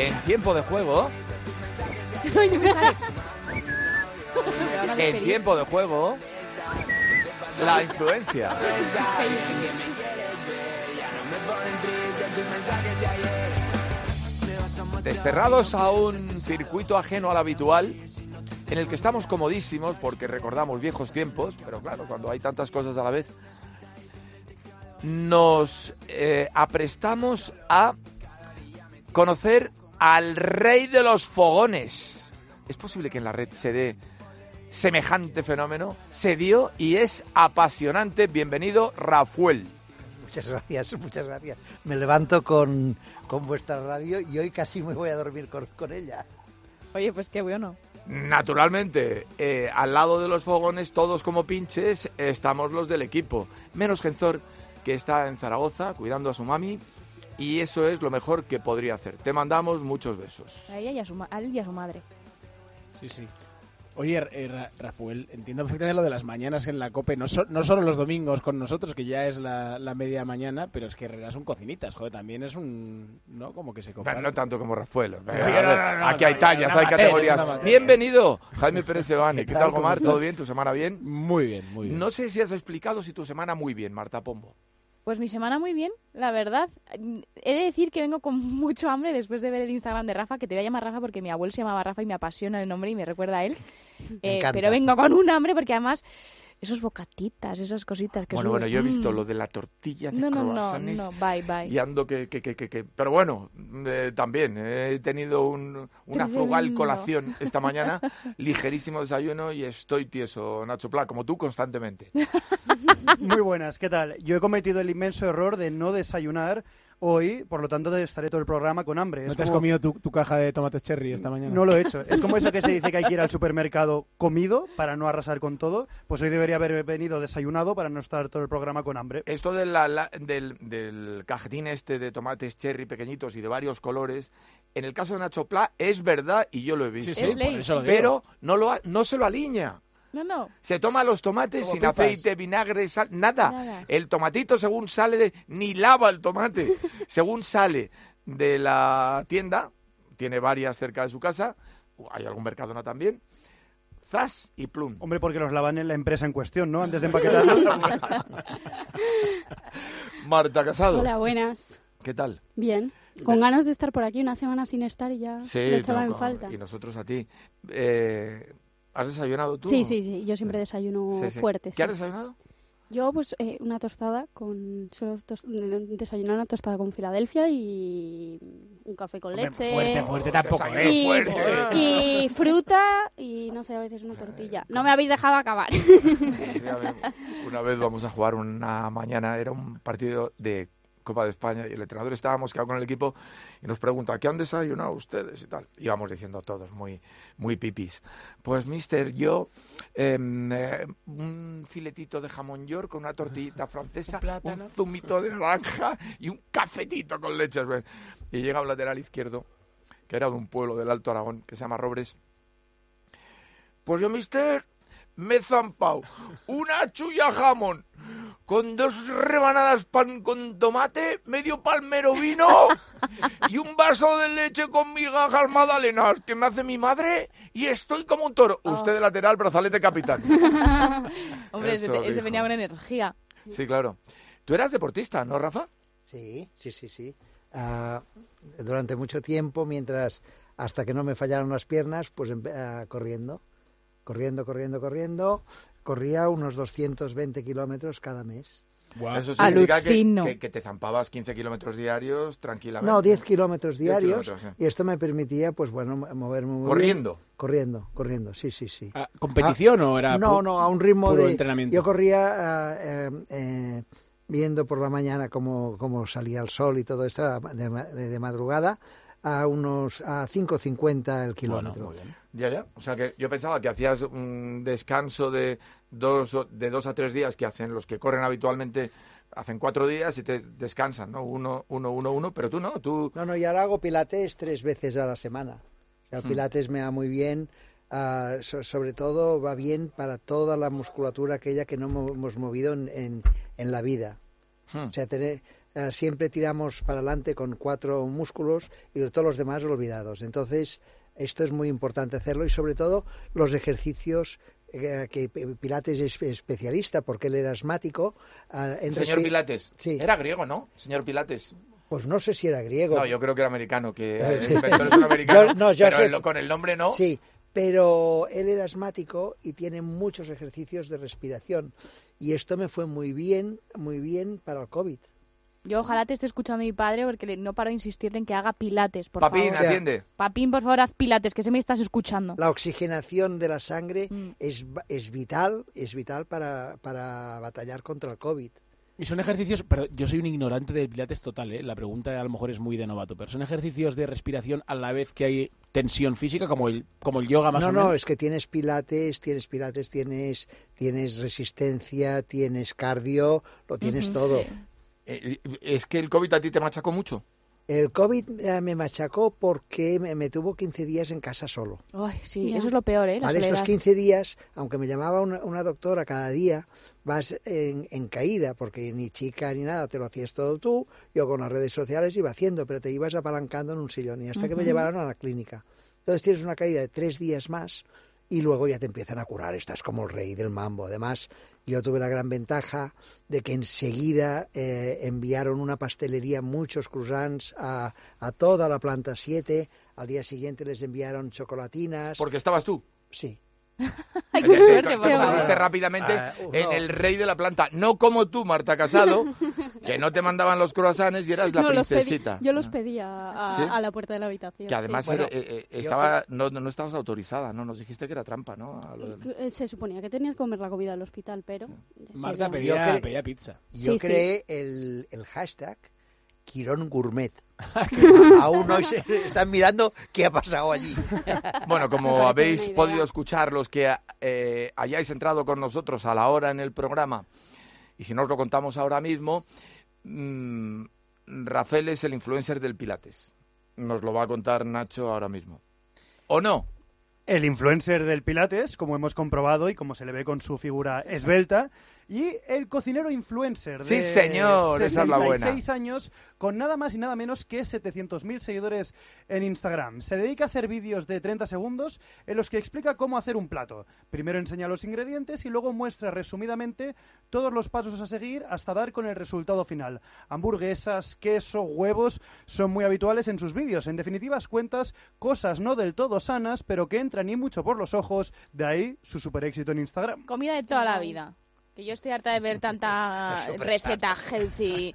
En tiempo de juego. En tiempo de juego. La influencia. Desterrados a un circuito ajeno al habitual, en el que estamos comodísimos porque recordamos viejos tiempos, pero claro, cuando hay tantas cosas a la vez, nos aprestamos a conocer al rey de los fogones. ¿Es posible que en la red se dé semejante fenómeno? Se dio y es apasionante. Bienvenido, Rafuel. Muchas gracias. Me levanto con vuestra radio y hoy casi me voy a dormir con ella. Oye, pues qué bueno. Naturalmente, al lado de los fogones, todos como pinches, estamos los del equipo. Menos Genzor, que está en Zaragoza cuidando a su mami, y eso es lo mejor que podría hacer. Te mandamos muchos besos. A ella y a su madre. Sí. Oye, Rafael, entiendo perfectamente lo de las mañanas en la COPE, no solo los domingos con nosotros, que ya es la media mañana, pero es que Herrera es un cocinitas, joder, también es un... ¿no? Como que se compara. No tanto como Rafael. Aquí hay tallas, hay categorías. Bienvenido, Jaime Pérez Sebane. ¿Qué tal, Omar? ¿Todo bien? ¿Tu semana bien? Muy bien. No sé si has explicado si tu semana muy bien, Marta Pombo. Pues mi semana muy bien, la verdad. He de decir que vengo con mucho hambre después de ver el Instagram de Rafa, que te voy a llamar Rafa porque mi abuelo se llamaba Rafa y me apasiona el nombre y me recuerda a él. Pero vengo con un hambre porque además esos bocatitas, esas cositas que Bueno, yo he visto lo de la tortilla de croissants. No, bye. Y ando que... Pero bueno, también he tenido una frugal colación esta mañana, ligerísimo desayuno y estoy tieso, Nacho Pla, como tú constantemente. Muy buenas, ¿qué tal? Yo he cometido el inmenso error de no desayunar hoy, por lo tanto estaré todo el programa con hambre. ¿No te has comido tu caja de tomates cherry esta mañana? No lo he hecho. Es como eso que se dice que hay que ir al supermercado comido para no arrasar con todo. Pues hoy debería haber venido desayunado para no estar todo el programa con hambre. Esto del cajetín este de tomates cherry pequeñitos y de varios colores, en el caso de Nacho Pla es verdad y yo lo he visto. Sí, por eso lo digo. Pero no se lo aliña. No. Se toma los tomates como sin pipas. aceite, vinagre, sal, nada. El tomatito según sale ni lava el tomate. Según sale de la tienda, tiene varias cerca de su casa, hay algún Mercadona también, zas y plum. Hombre, porque los lavan en la empresa en cuestión, ¿no? Antes de empaquetarlo. Marta Casado. Hola, buenas. ¿Qué tal? Bien. Con ganas de estar por aquí una semana sin estar y ya me echaba en falta. Y nosotros a ti. ¿Has desayunado tú? Sí. Yo siempre desayuno fuerte. ¿Qué has desayunado? Yo, pues, una tostada suelo desayunar una tostada con Filadelfia y un café con leche. Fuerte tampoco, fuerte. Y fruta y, no sé, a veces una tortilla. No me habéis dejado acabar. Una vez vamos a jugar una mañana, era un partido de Copa de España y el entrenador estaba mosqueado con el equipo y nos pregunta ¿qué han desayunado ustedes? Y tal. Íbamos diciendo todos muy pipis. Pues mister, yo un filetito de jamón york con una tortillita francesa, un zumito de naranja y un cafetito con leche. Y llega un lateral izquierdo que era de un pueblo del Alto Aragón que se llama Robres. Pues yo, mister, me he zampado una chulla jamón con 2 rebanadas pan con tomate, medio palmero vino y un vaso de leche con migajas magdalenas que me hace mi madre y estoy como un toro. Usted de lateral, brazalete capitán. Hombre, ese venía con energía. Sí, claro. ¿Tú eras deportista, no, Rafa? Sí. Durante mucho tiempo, hasta que no me fallaron las piernas, pues corriendo. Corría unos 220 kilómetros cada mes. Wow. Eso significa que te zampabas 15 kilómetros diarios tranquilamente. No, 10 kilómetros diarios. 10 kilómetros, sí. Y esto me permitía, pues bueno, moverme muy ¿Corriendo? Bien. Corriendo, sí. ¿Competición o era No, a un ritmo puro de entrenamiento? Yo corría viendo por la mañana cómo salía el sol y todo esto de madrugada a 5:50 el kilómetro. Bueno, muy bien. Ya. O sea que yo pensaba que hacías un descanso de 2 a 3 días que hacen los que corren habitualmente, hacen 4 días y te descansan, ¿no? Uno, pero tú no, tú... No, y ahora hago pilates 3 veces a la semana. O sea, el pilates me va muy bien, sobre todo va bien para toda la musculatura aquella que no hemos movido en la vida. O sea, siempre tiramos para adelante con 4 músculos y todos los demás olvidados. Entonces, esto es muy importante hacerlo y sobre todo los ejercicios que Pilates es especialista porque él era asmático. Señor Pilates. Sí. Era griego, ¿no? Señor Pilates. Pues no sé si era griego. No, yo creo que era americano, que el inventor es un americano, pero con el nombre no. Sí, pero él era asmático y tiene muchos ejercicios de respiración y esto me fue muy bien para el COVID. Yo ojalá te esté escuchando mi padre porque no paro de insistirle en que haga pilates, por favor. Papín, atiende. Papín, por favor, haz pilates, que se me estás escuchando. La oxigenación de la sangre es vital para batallar contra el COVID. Y son ejercicios, pero yo soy un ignorante del pilates total, ¿eh? La pregunta a lo mejor es muy de novato, pero son ejercicios de respiración a la vez que hay tensión física, como el yoga más o menos. No, es que tienes pilates, tienes resistencia, tienes cardio, lo tienes todo. ¿Es que el COVID a ti te machacó mucho? El COVID me machacó porque me tuvo 15 días en casa solo. Ay, sí, eso es lo peor, ¿eh? Vale, estos 15 días, aunque me llamaba una doctora cada día, vas en caída, porque ni chica ni nada, te lo hacías todo tú, yo con las redes sociales iba haciendo, pero te ibas apalancando en un sillón y hasta que me llevaron a la clínica. Entonces tienes una caída de 3 días más y luego ya te empiezan a curar, estás como el rey del mambo. Además, yo tuve la gran ventaja de que enseguida enviaron una pastelería, muchos croissants a toda la planta 7. Al día siguiente les enviaron chocolatinas. ¿Porque estabas tú? Sí. Ay, qué suerte, te convertiste rápidamente en el rey de la planta. No como tú, Marta Casado, que no te mandaban los croissants y eras la princesita. Yo los pedía a la puerta de la habitación. Que además sí. no estabas autorizada, ¿no? Nos dijiste que era trampa, ¿no? Se suponía que tenías que comer la comida del hospital, pero... Marta pedía pizza. Yo creé el hashtag Quirón Gourmet. Aún hoy se están mirando qué ha pasado allí. Bueno, como habéis podido escuchar los que hayáis entrado con nosotros a la hora en el programa, y si no os lo contamos ahora mismo, Rafael es el influencer del Pilates. Nos lo va a contar Nacho ahora mismo. ¿O no? El influencer del Pilates, como hemos comprobado y como se le ve con su figura esbelta, y el cocinero influencer de sí, señor, esa es la buena. 66 años, con nada más y nada menos que 700.000 seguidores en Instagram. Se dedica a hacer vídeos de 30 segundos en los que explica cómo hacer un plato. Primero enseña los ingredientes y luego muestra resumidamente todos los pasos a seguir hasta dar con el resultado final. Hamburguesas, queso, huevos son muy habituales en sus vídeos. En definitivas cuentas, cosas no del todo sanas, pero que entran y mucho por los ojos, de ahí su super éxito en Instagram. Comida de toda la vida. Que yo estoy harta de ver tanta receta healthy.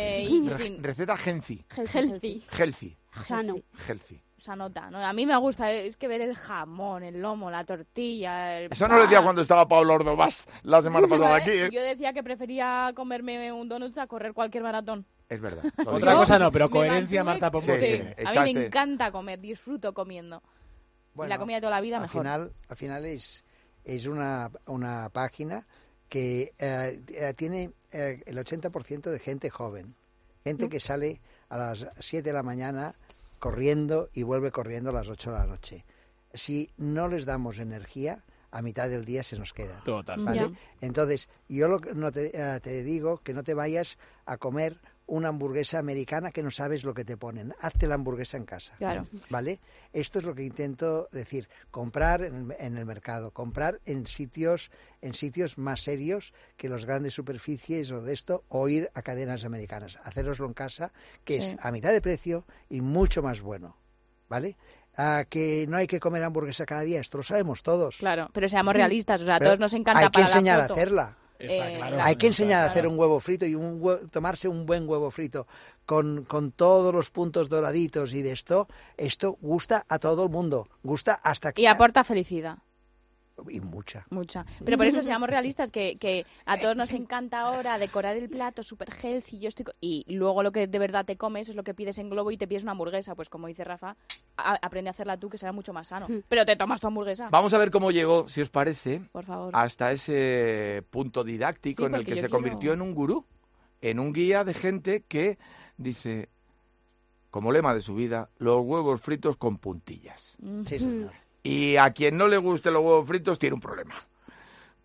Receta healthy. Healthy. Sano. Healthy. Sanota, ¿no? A mí me gusta, es que ver el jamón, el lomo, la tortilla... Eso no lo decía cuando estaba Pablo Ordovás la semana pasada aquí, ¿eh? Yo decía que prefería comerme un donut a correr cualquier maratón. Es verdad. Otra cosa no, pero coherencia, Marta Pombo. Sí. A mí me encanta comer, disfruto comiendo. Bueno, la comida de toda la vida mejor. Al final es una página que tiene el 80% de gente joven. Gente que sale a las 7 de la mañana corriendo y vuelve corriendo a las 8 de la noche. Si no les damos energía, a mitad del día se nos queda. Total. ¿Vale? Entonces, yo te digo que no te vayas a comer una hamburguesa americana que no sabes lo que te ponen. Hazte la hamburguesa en casa. Claro. ¿Vale? Esto es lo que intento decir. Comprar en el mercado, comprar en sitios más serios que las grandes superficies o de esto, o ir a cadenas americanas. Haceroslo en casa, que es a mitad de precio y mucho más bueno. ¿Vale? Que no hay que comer hamburguesa cada día, esto lo sabemos todos. Claro, pero seamos realistas, o sea, a todos nos encanta hay que para enseñar la foto. a hacerla. Claro, hay que enseñar a hacer un huevo frito y tomarse un buen huevo frito con todos los puntos doraditos y de esto gusta a todo el mundo, gusta hasta que... Y aporta felicidad. Y mucha. Pero por eso seamos realistas, que a todos nos encanta ahora decorar el plato super healthy, y luego lo que de verdad te comes es lo que pides en Globo y te pides una hamburguesa. Pues como dice Rafa, aprende a hacerla tú, que será mucho más sano. Pero te tomas tu hamburguesa. Vamos a ver cómo llegó, si os parece, por favor, hasta ese punto didáctico en el que se convirtió en un gurú, en un guía de gente que dice, como lema de su vida, los huevos fritos con puntillas. Sí, señor. Y a quien no le guste los huevos fritos tiene un problema.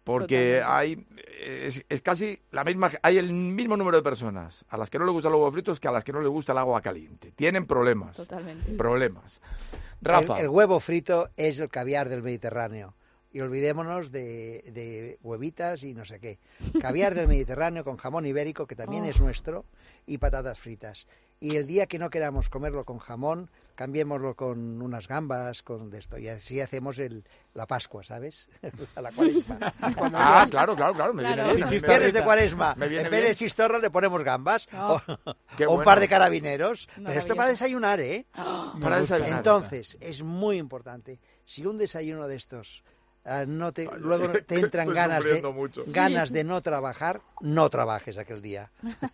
Porque es casi la misma, hay el mismo número de personas a las que no les gustan los huevos fritos que a las que no les gusta el agua caliente. Tienen problemas. Totalmente. Problemas. Rafa. El huevo frito es el caviar del Mediterráneo. Y olvidémonos de huevitas y no sé qué. Caviar del Mediterráneo con jamón ibérico, que también es nuestro, y patatas fritas. Y el día que no queramos comerlo con jamón, cambiémoslo con unas gambas, con esto. Y así hacemos la Pascua, ¿sabes? A la Cuaresma. Claro. Me viene bien. Viernes de Cuaresma. En vez de chistorra le ponemos gambas. Oh. O un par de carabineros. Pero esto Maravilloso. para desayunar, ¿eh? Para desayunar. Entonces, es muy importante. Si un desayuno de estos luego te entran ganas de no trabajar, no trabajes aquel día.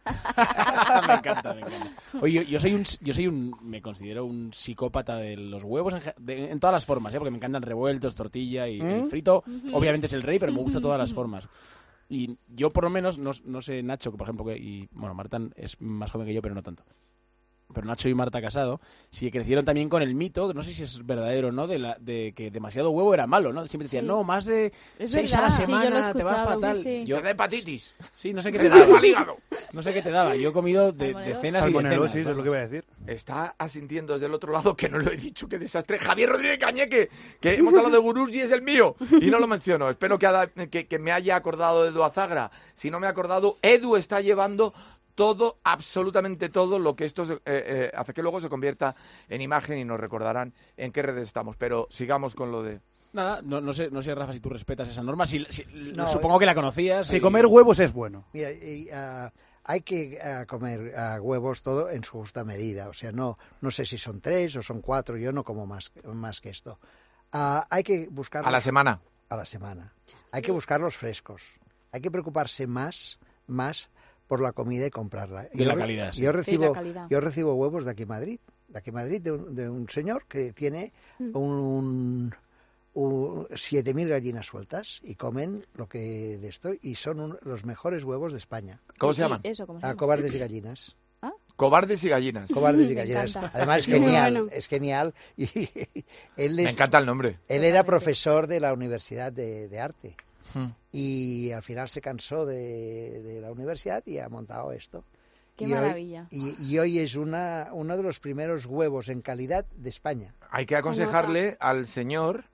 Me encanta. Oye, me considero un psicópata de los huevos en todas las formas, porque me encantan revueltos, tortilla y el frito. Obviamente es el rey, pero me gusta todas las formas. Y yo por lo menos, no sé, Nacho, que por ejemplo, Marta es más joven que yo, pero no tanto. Pero Nacho y Marta Casado sí crecieron también con el mito, que no sé si es verdadero o no, de que demasiado huevo era malo, ¿no? Siempre decían, no, más de 6 a la semana te va fatal. Sí. Te da hepatitis. Sí, no sé qué te daba. No sé qué te daba. Yo he comido decenas y decenas. Sí, eso es lo que iba a decir. Está asintiendo desde el otro lado, que no lo he dicho, qué desastre. Javier Rodríguez Cañeque, que hemos hablado de Gurús y es el mío, y no lo menciono. Espero que me haya acordado de Edu Azagra. Si no me he acordado, Edu está llevando todo, absolutamente todo lo que esto hace que luego se convierta en imagen y nos recordarán en qué redes estamos. Pero sigamos con lo de... Nada, no sé, Rafa, si tú respetas esa norma. Supongo que la conocías. Si comer huevos es bueno. Mira, hay que comer huevos todo en su justa medida. O sea, no sé si son 3 o son 4, yo no como más que esto. Hay que buscarlos... A la semana. A la semana. Hay que buscarlos frescos. Hay que preocuparse más por la comida y comprarla. De la calidad. Sí. Yo recibo huevos de aquí a Madrid, de un señor que tiene 7.000 gallinas sueltas y comen lo que de esto y son los mejores huevos de España. ¿Cómo se llaman? ¿Cómo se llama? Cobardes y gallinas. Cobardes y gallinas. Cobardes y gallinas. Además es genial, es genial. Y me encanta el nombre. Él era profesor de la Universidad de Arte. Y al final se cansó de la universidad y ha montado esto. ¡Qué maravilla! Y hoy es uno de los primeros huevos en calidad de España. Hay que aconsejarle al señor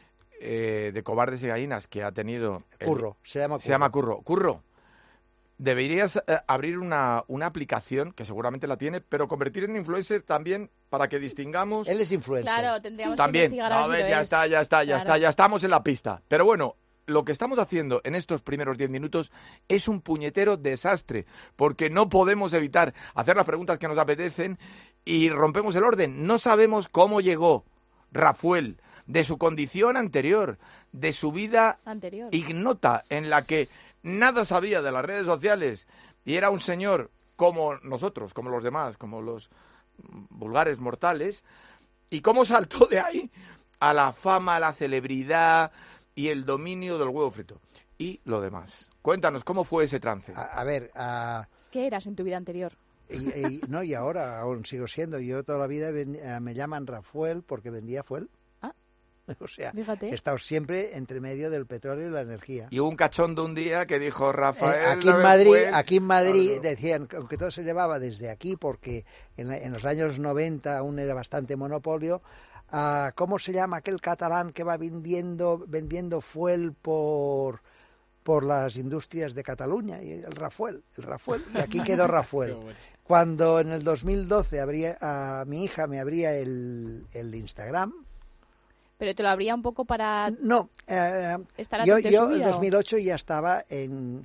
de Cobardes y Gallinas que ha tenido... Se llama Curro. Curro, deberías abrir una aplicación, que seguramente la tiene, pero convertir en influencer también para que distingamos... Él es influencer. Claro, tendríamos también. que investigar a ver si Ya estamos en la pista. Pero bueno... Lo que estamos haciendo en estos primeros 10 minutos es un puñetero desastre, porque no podemos evitar hacer las preguntas que nos apetecen y rompemos el orden. No sabemos cómo llegó Rafuel, de su condición anterior, de su vida ignota, en la que nada sabía de las redes sociales y era un señor como nosotros, como los demás, como los vulgares mortales, y cómo saltó de ahí a la fama, a la celebridad... y el dominio del huevo frito. Y lo demás. Cuéntanos, ¿cómo fue ese trance? A ver... ¿Qué eras en tu vida anterior? Y ahora aún sigo siendo. Yo toda la vida me llaman Rafuel porque vendía fuel. O sea, fíjate. He estado siempre entre medio del petróleo y la energía. Y hubo un cachondo un día que dijo Rafael... Aquí en Madrid decían, aunque todo se llevaba desde aquí, porque en los años 90 aún era bastante monopolio... ¿Cómo se llama aquel catalán que va vendiendo fuel por las industrias de Cataluña? Y el Rafuel. Y aquí quedó Rafuel. Cuando en el 2012 mi hija me abría el Instagram. ¿Pero te lo abría un poco para estar yo atento a su vida, en 2008 ya estaba en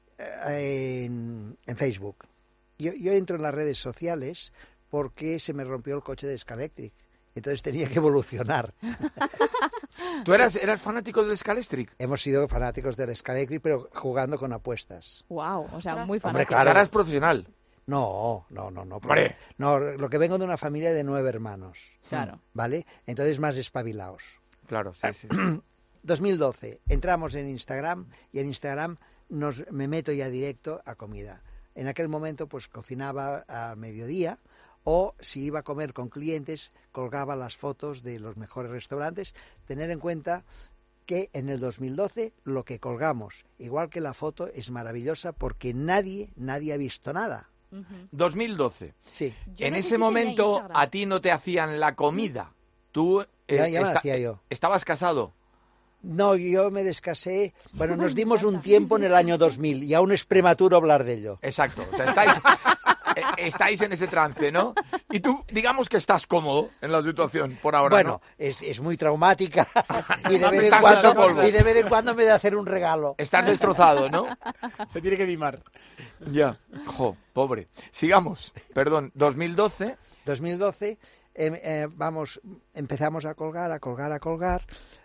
Facebook. Yo entro en las redes sociales porque se me rompió el coche de Scalextric. Entonces tenía que evolucionar. ¿Tú eras fanático del Scalextric? Hemos sido fanáticos del Scalextric, pero jugando con apuestas. Wow, o sea, muy fanático. Hombre, claro. ¿Eras profesional? No. Hombre. No, lo que vengo de una familia de 9 hermanos. Claro. ¿Vale? Entonces más espabilados. Claro, sí. 2012, entramos en Instagram y en Instagram me meto ya directo a comida. En aquel momento pues cocinaba a mediodía, o si iba a comer con clientes, colgaba las fotos de los mejores restaurantes. Tener en cuenta que en el 2012 lo que colgamos, igual que la foto, es maravillosa porque nadie ha visto nada. 2012. Sí. En ese momento a ti no te hacían la comida. Tú ya me la hacía yo. ¿Estabas casado? No, yo me descasé. Bueno, nos dimos un tiempo en el año 2000 y aún es prematuro hablar de ello. Exacto. O sea, estáis en ese trance, ¿no? Y tú, digamos que estás cómodo en la situación por ahora, bueno, ¿no? es muy traumática y de vez en cuando me da hacer un regalo. Estás destrozado, ¿no? Se tiene que mimar. Ya. Pobre. Sigamos. Perdón, 2012. 2012, empezamos a colgar.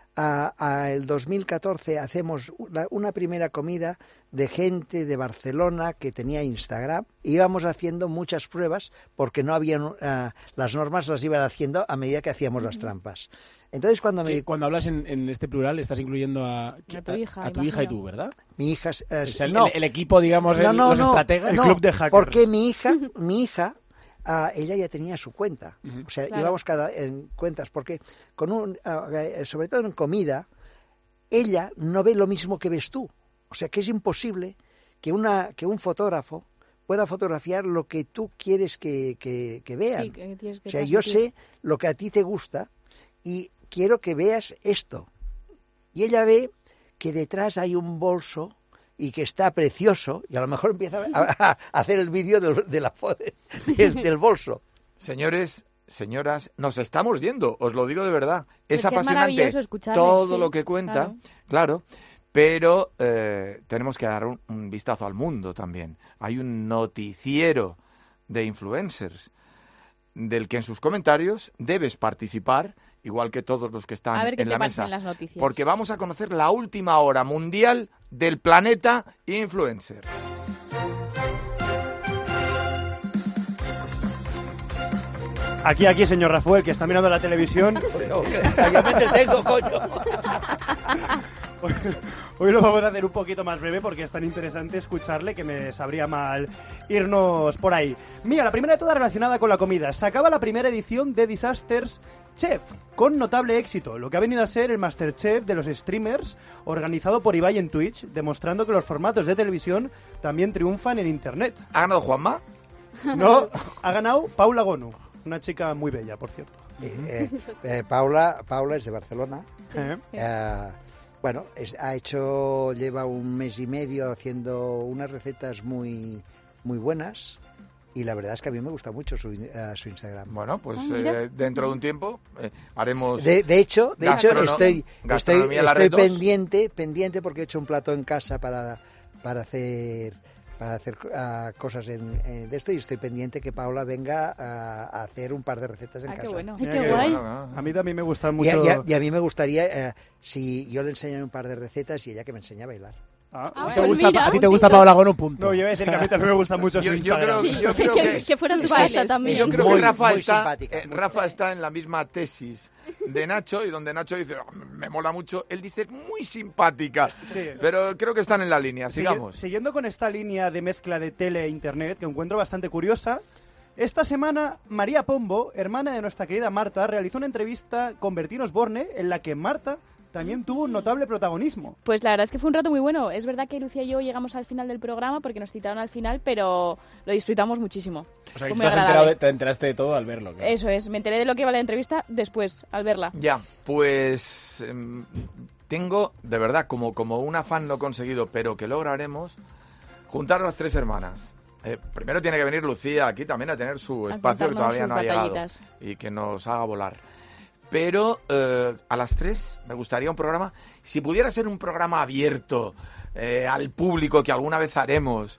El 2014 hacemos una primera comida de gente de Barcelona que tenía Instagram. Íbamos haciendo muchas pruebas porque no habían las normas, las iban haciendo a medida que hacíamos las trampas. Entonces cuando hablas en este plural estás incluyendo a tu hija y tú, ¿verdad? Mi hija el equipo, digamos, los estrategas, el club de hackers. Porque mi hija ella ya tenía su cuenta, o sea, íbamos en cuentas, porque sobre todo en comida, ella no ve lo mismo que ves tú, o sea, que es imposible que un fotógrafo pueda fotografiar lo que tú quieres que vean. Sí, que tienes que o sea, yo sé lo que a ti te gusta y quiero que veas esto. Y ella ve que detrás hay un bolso y que está precioso, y a lo mejor empieza a hacer el vídeo del bolso. Señores, señoras, nos estamos yendo, os lo digo de verdad. Es apasionante todo lo que cuenta, claro, pero tenemos que dar un vistazo al mundo también. Hay un noticiero de influencers del que en sus comentarios debes participar, igual que todos los que están en la mesa, las noticias. Porque vamos a conocer la última hora mundial del planeta influencer. Aquí, señor Rafael, que está mirando la televisión. Yo me entretengo, coño. Hoy lo vamos a hacer un poquito más breve porque es tan interesante escucharle que me sabría mal irnos por ahí. Mira, la primera de todas relacionada con la comida. Se acaba la primera edición de Disasters Chef, con notable éxito, lo que ha venido a ser el Masterchef de los streamers, organizado por Ibai en Twitch, demostrando que los formatos de televisión también triunfan en Internet. ¿Ha ganado Juanma? No, ha ganado Paula Gonu, una chica muy bella, por cierto. Paula es de Barcelona. Bueno, lleva un mes y medio haciendo unas recetas muy, muy buenas. Y la verdad es que a mí me gusta mucho su Instagram. Bueno, pues dentro de un tiempo haremos... De hecho, estoy pendiente porque he hecho un plato en casa para hacer cosas de esto, y estoy pendiente que Paula venga a hacer un par de recetas en casa. Qué bueno. Ay, qué guay. A mí también me gusta mucho. Y a mí me gustaría, si yo le enseñara un par de recetas y ella que me enseñe a bailar. ¿A ti te gusta Paula Gonu? Punto. No, yo iba a decir que a mí también me gusta mucho su Instagram. Yo creo que fuera tu casa también. Yo creo que Rafa muy está en la misma tesis de Nacho, y donde Nacho dice, me mola mucho, él dice muy simpática. Sí. Pero creo que están en la línea, sigamos. Siguiendo con esta línea de mezcla de tele e internet, que encuentro bastante curiosa, esta semana María Pombo, hermana de nuestra querida Marta, realizó una entrevista con Bertín Osborne en la que Marta también tuvo un notable protagonismo. Pues la verdad es que fue un rato muy bueno. Es verdad que Lucía y yo llegamos al final del programa porque nos citaron al final, pero lo disfrutamos muchísimo. O sea, que te enteraste de todo al verlo. Claro. Eso es, me enteré de lo que iba la entrevista después, al verla. Ya, pues tengo, de verdad, como un afán no conseguido, pero que lograremos, juntar a las tres hermanas. Primero tiene que venir Lucía aquí también a tener su espacio que todavía no ha llegado y que nos haga volar. Pero a las 3 me gustaría un programa, si pudiera ser un programa abierto al público que alguna vez haremos,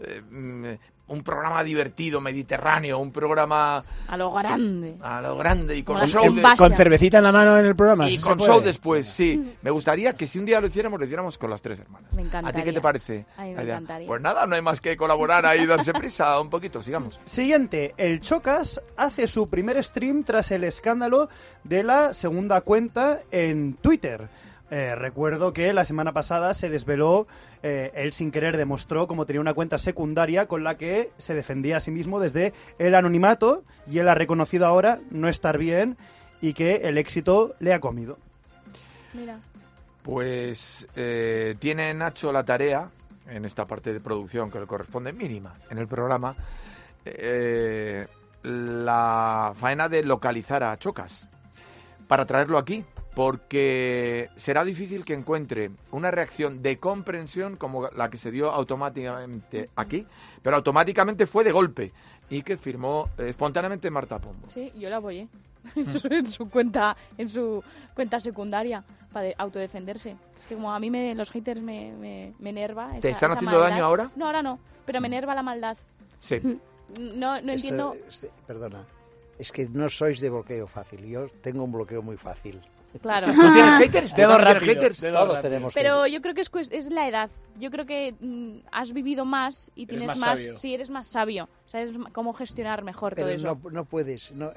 un programa divertido, mediterráneo, un programa... A lo grande. Y con show con cervecita en la mano en el programa. Y con show después, sí. Me gustaría que si un día lo hiciéramos con las tres hermanas. Me encantaría. ¿A ti qué te parece? A mí me encantaría. Pues nada, no hay más que colaborar ahí y darse prisa un poquito, sigamos. Siguiente, el Chocas hace su primer stream tras el escándalo de la segunda cuenta en Twitter. Recuerdo que la semana pasada se desveló, él sin querer demostró cómo tenía una cuenta secundaria con la que se defendía a sí mismo desde el anonimato, y él ha reconocido ahora no estar bien y que el éxito le ha comido. Mira. Pues tiene Nacho la tarea, en esta parte de producción que le corresponde mínima en el programa, la faena de localizar a Chocas para traerlo aquí, porque será difícil que encuentre una reacción de comprensión como la que se dio automáticamente aquí, pero automáticamente fue de golpe y que firmó espontáneamente Marta Pombo. Sí, yo la apoyé en su cuenta secundaria para autodefenderse. Es que como a mí los haters me enerva esa, ¿Te están esa haciendo maldad. daño ahora? No, ahora no, pero me enerva la maldad. Sí. No entiendo. Perdona, es que no sois de bloqueo fácil. Yo tengo un bloqueo muy fácil. Claro. ¿Tú tienes haters? Dedo ¿Tú rápido, tienes haters? dedo Todos rápido. tenemos Pero yo creo que es la edad. Yo creo que has vivido más y Eres tienes más más. sabio. Sí, eres más sabio. Sabes cómo gestionar mejor todo Pero eso. no puedes, no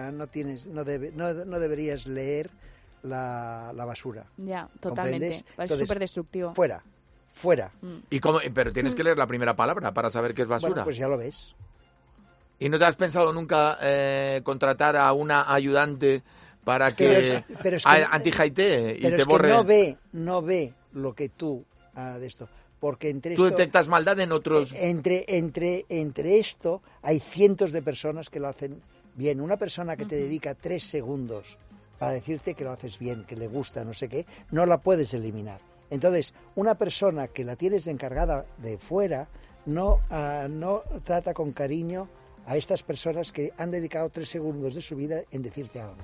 deberías leer la basura. Ya, totalmente. ¿Comprendes? Es Entonces, súper destructivo. Fuera. ¿Y cómo? Pero tienes que leer la primera palabra para saber qué es basura. Bueno, pues ya lo ves. ¿Y no te has pensado nunca contratar a una ayudante para que Pero es que anti-hatee y pero te es borre? que no ve lo que tú de esto, porque entre Tú esto, detectas maldad en otros. entre esto hay cientos de personas que lo hacen bien. Una persona que te dedica 3 segundos para decirte que lo haces bien, que le gusta, no sé qué, no la puedes eliminar. Entonces, una persona que la tienes encargada de fuera no trata con cariño a estas personas que han dedicado 3 segundos de su vida en decirte algo.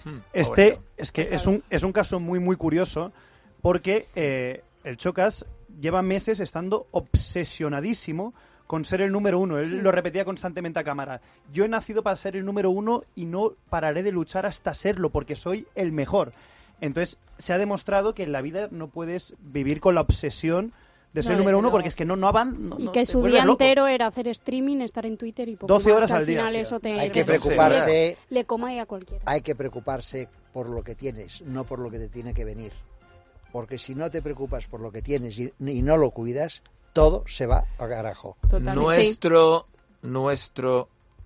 Es un caso muy, muy curioso porque el Chocas lleva meses estando obsesionadísimo con ser el número 1. Él lo repetía constantemente a cámara. Yo he nacido para ser el número 1 y no pararé de luchar hasta serlo porque soy el mejor. Entonces, se ha demostrado que en la vida no puedes vivir con la obsesión de ser el número 1 porque es que no avanza. Y que su día entero era hacer streaming, estar en Twitter y poco 12 más, horas que al día. final eso te Hay que preocuparse, le coma a cualquiera. hay que preocuparse por lo que tienes, no por lo que te tiene que venir. Porque si no te preocupas por lo que tienes y no lo cuidas, todo se va a carajo. Totalmente. Nuestro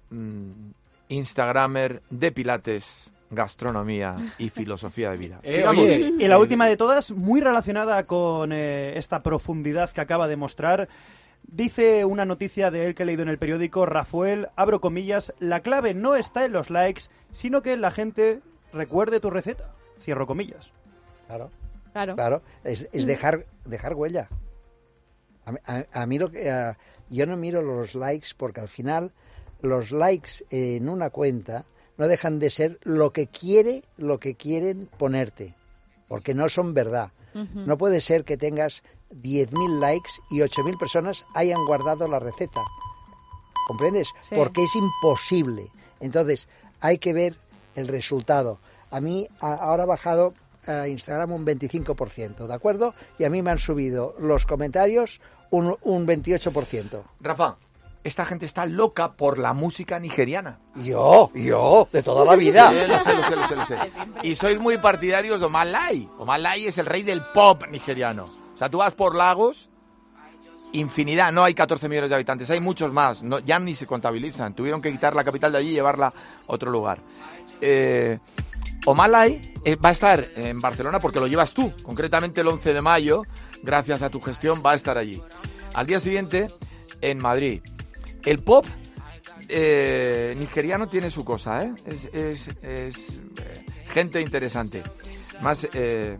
Instagramer de Pilates, gastronomía y filosofía de vida. Oye, y la última de todas, muy relacionada con esta profundidad que acaba de mostrar, dice una noticia de él que he leído en el periódico, Rafael, abro comillas, la clave no está en los likes, sino que la gente recuerde tu receta. Cierro comillas. Claro, es dejar huella. A mí yo no miro los likes porque al final los likes en una cuenta no dejan de ser lo que quieren ponerte, porque no son verdad. Uh-huh. No puede ser que tengas 10.000 likes y 8.000 personas hayan guardado la receta. ¿Comprendes? Sí. Porque es imposible. Entonces, hay que ver el resultado. A mí ahora ha bajado a Instagram un 25%, ¿de acuerdo? Y a mí me han subido los comentarios un 28%. Rafa, esta gente está loca por la música nigeriana. Yo, de toda la vida. Sí, lo sé. Y sois muy partidarios de Omalai. Omalai es el rey del pop nigeriano. O sea, tú vas por Lagos, infinidad, no hay 14 millones de habitantes, hay muchos más, ya ni se contabilizan. Tuvieron que quitar la capital de allí y llevarla a otro lugar. Omalai va a estar en Barcelona porque lo llevas tú. Concretamente el 11 de mayo, gracias a tu gestión, va a estar allí. Al día siguiente, en Madrid. El pop nigeriano tiene su cosa, ¿eh? Es gente interesante. Más, este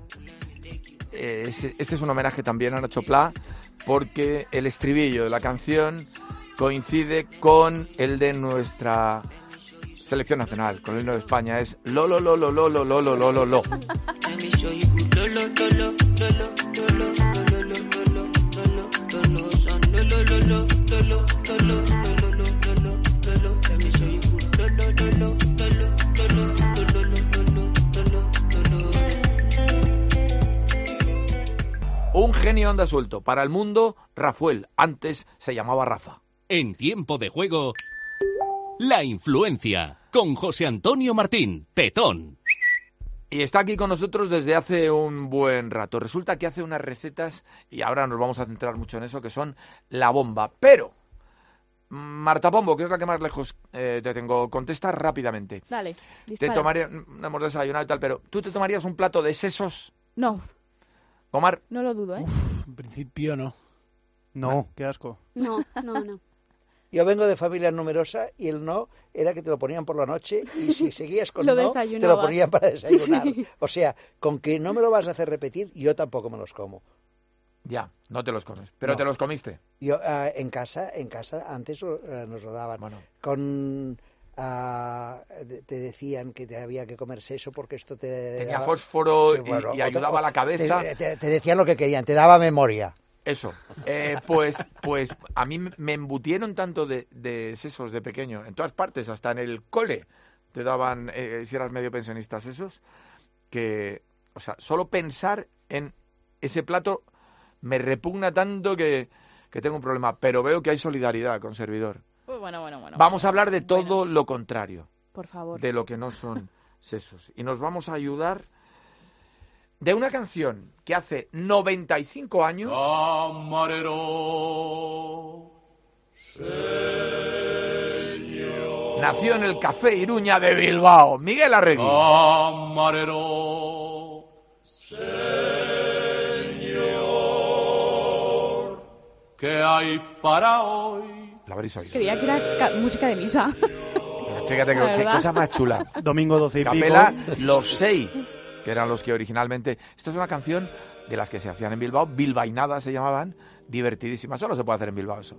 es un homenaje también a Nacho Plá, porque el estribillo de la canción coincide con el de nuestra selección nacional, con el himno de España. Es lo. Un genio anda suelto. Para el mundo, Rafael. Antes se llamaba Rafa. En Tiempo de Juego, La Influencia, con José Antonio Martín, Petón. Y está aquí con nosotros desde hace un buen rato. Resulta que hace unas recetas, y ahora nos vamos a centrar mucho en eso, que son la bomba. Pero, Marta Pombo, que es la que más lejos te tengo, contesta rápidamente. Dale, Te dispara. tomaría, no hemos desayunado y tal, pero ¿tú te tomarías un plato de sesos? No. Omar. No lo dudo, ¿eh? Uf, en principio no. No, qué asco. No. Yo vengo de familia numerosa y el no era que te lo ponían por la noche y si seguías con Lo no, te lo desayunabas. ponían para desayunar. Sí. O sea, con que no me lo vas a hacer repetir, yo tampoco me los como. Ya, no te los comes. Pero No. te los comiste. Yo en casa antes nos lo daban. Bueno. Te decían que te había que comer seso porque esto te Tenía daba- fósforo Sí, bueno, y ayudaba a la cabeza. Te decían lo que querían, te daba memoria. Eso. Pues a mí me embutieron tanto de sesos de pequeño, en todas partes, hasta en el cole te daban, si eras medio pensionista, sesos, que, o sea, solo pensar en ese plato me repugna tanto que tengo un problema, pero veo que hay solidaridad con servidor. Bueno. Vamos a hablar de todo lo contrario, Por favor. de lo que no son sesos. Y nos vamos a ayudar de una canción que hace 95 años... Camarero, señor. Nació en el Café Iruña de Bilbao. Miguel Arregui. Camarero, señor. ¿Qué hay para hoy? La habréis oído. Creía que era música de misa. Fíjate La qué verdad. cosa más chula. Domingo 12 y pico. Capela, los 6, que eran los que originalmente... Esto es una canción de las que se hacían en Bilbao, bilbainadas se llamaban, divertidísimas. Solo se puede hacer en Bilbao eso.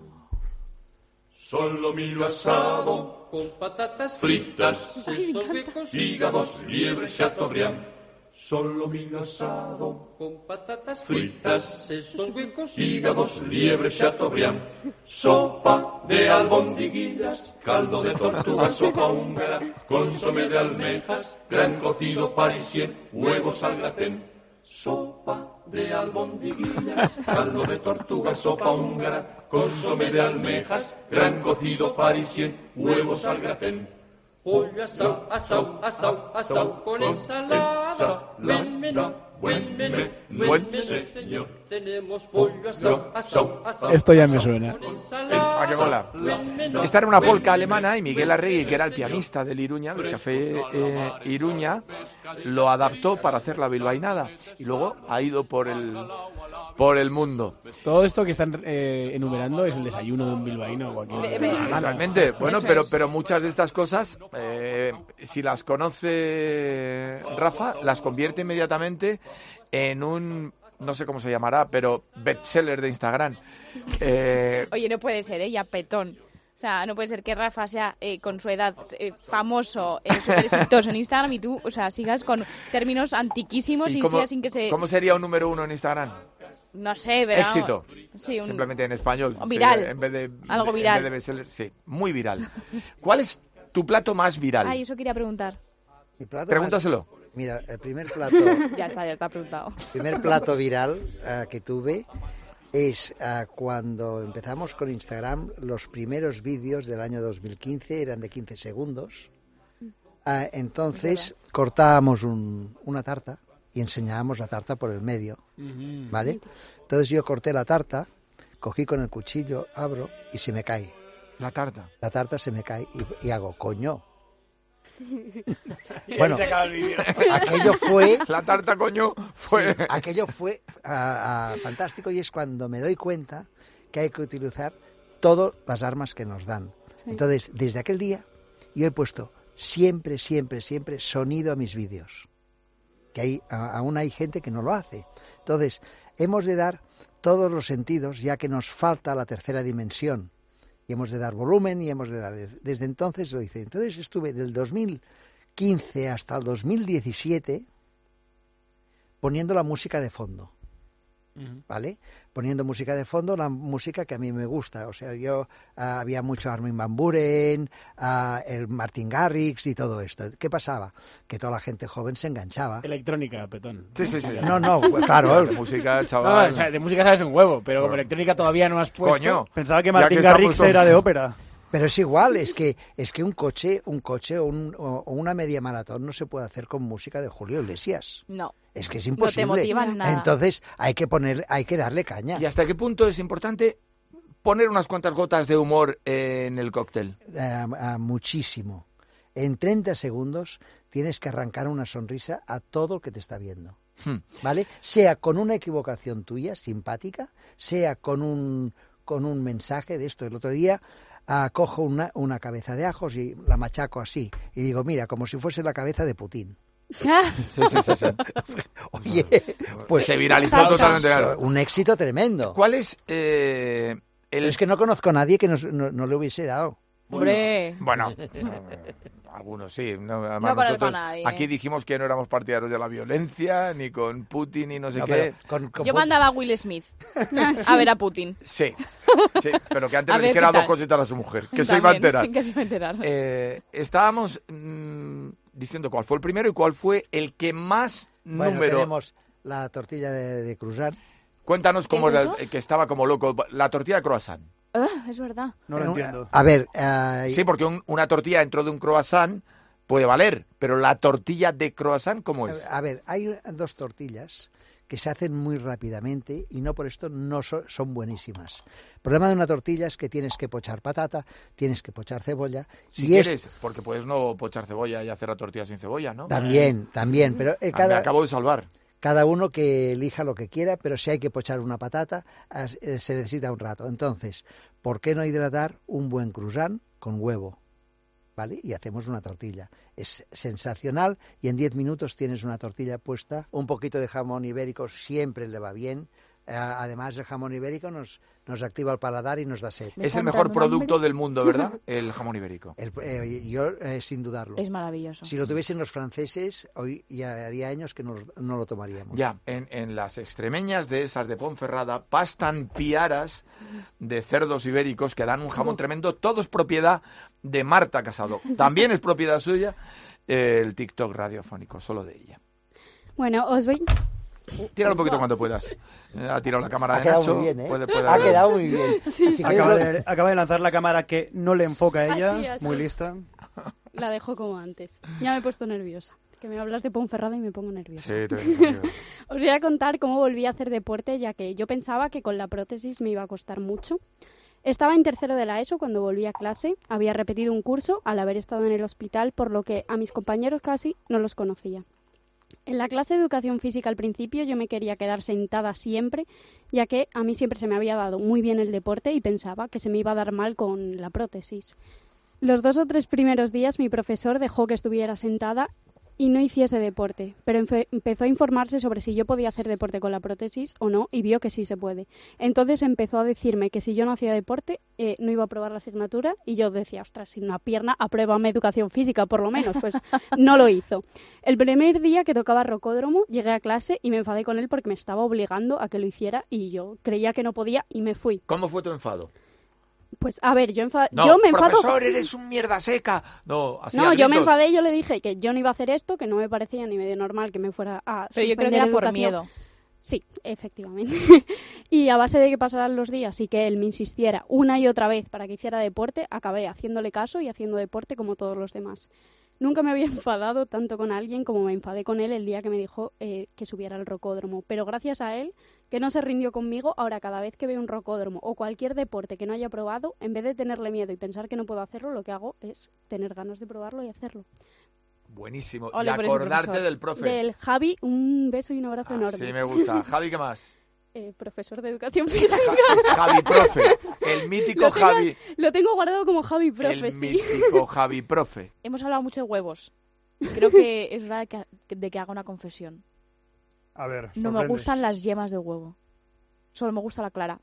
Solomillo asado con patatas fritas, sesos huecos, hígados, liebre, chateaubriand. Solomillo asado con patatas fritas, sesos huecos, hígados, liebre, chateaubriand. Sopa de albondiguillas, caldo de tortuga, sopa húngara, consomé de almejas, gran cocido parisien, huevos al gratén. Sopa de albondiguillas, caldo de tortuga, sopa húngara, consomé de almejas, gran cocido parisien, huevos al gratén. Pollo asau, asau, asau, asau, con ensalada. Buen menú, buen menú, buen menú, señor. Tenemos pollo asau, asau, asau. Esto ya me suena. Ah, qué mola. Esta era una polca alemana y Miguel Arregui, que era el pianista del Iruña, del Café Iruña, lo adaptó para hacer la bilbainada y luego ha ido por el mundo. Todo esto que están enumerando es el desayuno de un bilbaíno o aquí. Realmente, bueno, Eso pero, es. pero muchas de estas cosas, si las conoce Rafa, las convierte inmediatamente en un, no sé cómo se llamará, pero bestseller de Instagram. Oye, no puede ser, ya petón. O sea, no puede ser que Rafa sea, con su edad, famoso, súper exitoso en Instagram y tú, o sea, sigas con términos antiquísimos y sigas sin que se... ¿Cómo sería un número 1 en Instagram? No sé, pero... Éxito. Sí, Simplemente en español. O viral. En vez de, Algo en viral. vez de bestseller, sí, muy viral. ¿Cuál es tu plato más viral? Ay, eso quería preguntar. Mi plato Pregúntaselo. Mira, el primer plato, Ya está preguntado. primer plato viral que tuve es cuando empezamos con Instagram, los primeros vídeos del año 2015 eran de 15 segundos. Entonces cortábamos una tarta y enseñábamos la tarta por el medio, ¿vale? Entonces yo corté la tarta, cogí con el cuchillo, abro y se me cae. La tarta. La tarta se me cae y hago, coño. Bueno, aquello fue... La tarta, coño, fue... Sí, aquello fue fantástico y es cuando me doy cuenta que hay que utilizar todas las armas que nos dan. Sí. Entonces, desde aquel día yo he puesto siempre sonido a mis vídeos. Que aún hay gente que no lo hace. Entonces, hemos de dar todos los sentidos, ya que nos falta la tercera dimensión. Y hemos de dar volumen y hemos de dar... Desde entonces lo hice. Entonces estuve del 2015 hasta el 2017 poniendo la música de fondo. ¿Vale? Poniendo música de fondo, la música que a mí me gusta. O sea, yo había mucho Armin van Buuren, el Martin Garrix y todo esto. ¿Qué pasaba? Que toda la gente joven se enganchaba. Electrónica, petón. Sí. No, pues, claro. De música, No, chaval. o sea, de música sabes un huevo, pero como electrónica todavía no has puesto... Coño. Pensaba que Ya Martin que estamos Garrix con- era de ópera. Pero es igual, es que un coche o una media maratón no se puede hacer con música de Julio Iglesias. No. Es que es No te imposible. motivan nada. Entonces hay que darle caña. ¿Y hasta qué punto es importante poner unas cuantas gotas de humor en el cóctel? Muchísimo. En 30 segundos tienes que arrancar una sonrisa a todo el que te está viendo. ¿Vale? Sea con una equivocación tuya, simpática, sea con un mensaje de esto. El otro día cojo una cabeza de ajos y la machaco así. Y digo, mira, como si fuese la cabeza de Putin. Sí. Oye, pues se viralizó totalmente. Un éxito tremendo. ¿Cuál es Es que no conozco a nadie que no le hubiese dado. ¡Hombre! Bueno, algunos sí. Además, no conozco nosotros a nadie. aquí dijimos que no éramos partidarios de la violencia, ni con Putin, ni no sé qué. Yo mandaba a Will Smith a ver a Putin. Sí, pero que antes A le ver, dijera ¿qué dos tal? cositas a su mujer, que se También, iba a enterar. que se iba a enterar. Estábamos diciendo cuál fue el primero y cuál fue el que más Bueno, número... tenemos la tortilla de croissant. Cuéntanos cómo ¿Qué es era, eso? que estaba como loco. La tortilla de croissant. Es verdad. No lo entiendo. A ver, Sí, porque una tortilla dentro de un croissant puede valer, pero la tortilla de croissant, ¿cómo es? a ver, hay dos tortillas que se hacen muy rápidamente y no por esto no son buenísimas. El problema de una tortilla es que tienes que pochar patata, tienes que pochar cebolla. Si y quieres, porque puedes no pochar cebolla y hacer la tortilla sin cebolla, ¿no? También, pero Me acabo de salvar. cada uno que elija lo que quiera, pero si hay que pochar una patata, se necesita un rato. Entonces, ¿por qué no hidratar un buen croissant con huevo? ¿Vale? Y hacemos una tortilla. Es sensacional y en 10 minutos tienes una tortilla puesta. Un poquito de jamón ibérico siempre le va bien. Además, el jamón ibérico nos activa el paladar y nos da sed. Me Es el está mejor entrando un producto hambre. del mundo, ¿verdad? El jamón ibérico. Yo, sin dudarlo. Es maravilloso. Si lo tuviesen los franceses, hoy ya haría años que no lo tomaríamos. Ya, en las extremeñas de esas de Ponferrada pastan piaras de cerdos ibéricos que dan un jamón tremendo. Todo es propiedad de Marta Casado. También es propiedad suya el TikTok radiofónico, solo de ella. Bueno, os voy... Tíralo un poquito cuando puedas. Ha tirado la cámara Ha de quedado Nacho. muy bien, ¿eh? Puede Ha quedado muy bien. Sí, Así que Acaba de lanzar la cámara que no le enfoca a ella. Así, así. Muy lista. La dejo como antes. Ya me he puesto nerviosa. Que me hablas de Ponferrada y me pongo nerviosa. Sí, te digo. Os voy a contar cómo volví a hacer deporte, ya que yo pensaba que con la prótesis me iba a costar mucho. Estaba en tercero de la ESO cuando volví a clase. Había repetido un curso al haber estado en el hospital, por lo que a mis compañeros casi no los conocía. En la clase de educación física al principio yo me quería quedar sentada siempre, ya que a mí siempre se me había dado muy bien el deporte y pensaba que se me iba a dar mal con la prótesis. Los 2 o 3 primeros días mi profesor dejó que estuviera sentada y no hiciese deporte, pero empezó a informarse sobre si yo podía hacer deporte con la prótesis o no y vio que sí se puede. Entonces empezó a decirme que si yo no hacía deporte no iba a aprobar la asignatura y yo decía, ostras, sin una pierna, apruébame educación física por lo menos. Pues no lo hizo. El primer día que tocaba rocódromo llegué a clase y me enfadé con él porque me estaba obligando a que lo hiciera y yo creía que no podía y me fui. ¿Cómo fue tu enfado? Pues a ver, yo me enfado. Profesor, eres un mierda seca. No, así No, a yo me gritos. enfadé y yo le dije que yo no iba a hacer esto, que no me parecía ni medio normal que me fuera a Pero yo creo que suspender era por educación. miedo. Sí, efectivamente. Y a base de que pasaran los días y que él me insistiera una y otra vez para que hiciera deporte, acabé haciéndole caso y haciendo deporte como todos los demás. Nunca me había enfadado tanto con alguien como me enfadé con él el día que me dijo que subiera al rocódromo. Pero gracias a él, que no se rindió conmigo, ahora cada vez que veo un rocódromo o cualquier deporte que no haya probado, en vez de tenerle miedo y pensar que no puedo hacerlo, lo que hago es tener ganas de probarlo y hacerlo. Buenísimo. Ole y por ese acordarte profesor. del profe. Del Javi, un beso y un abrazo enorme. Sí, me gusta. Javi, ¿qué más? Profesor de educación física. Javi Profe. El mítico Lo tengo- Javi. Lo tengo guardado como Javi Profe, El sí. mítico Javi Profe. Hemos hablado mucho de huevos. Creo que es hora de que haga una confesión. A ver, No me sorprende. gustan las yemas de huevo. Solo me gusta la clara.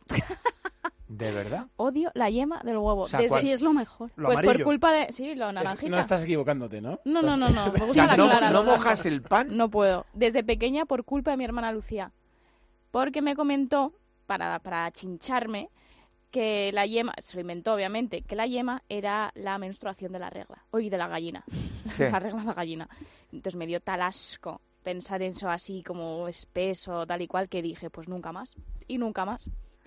¿De verdad? Odio la yema del huevo. O sea, Desde- Sí, es lo mejor. Lo pues por amarillo. culpa de... Sí, lo naranjita. No estás equivocándote, ¿no? No. Me O gusta sea, la no, clara. no lo blanco. mojas el pan. No puedo. Desde pequeña por culpa de mi hermana Lucía. Porque me comentó, para chincharme, que la yema, se lo inventó obviamente, que la yema era la menstruación de la regla. Oye, de la gallina. Sí. La regla de la gallina. Entonces me dio tal asco pensar en eso así como espeso, tal y cual, que dije, pues nunca más. Y nunca más.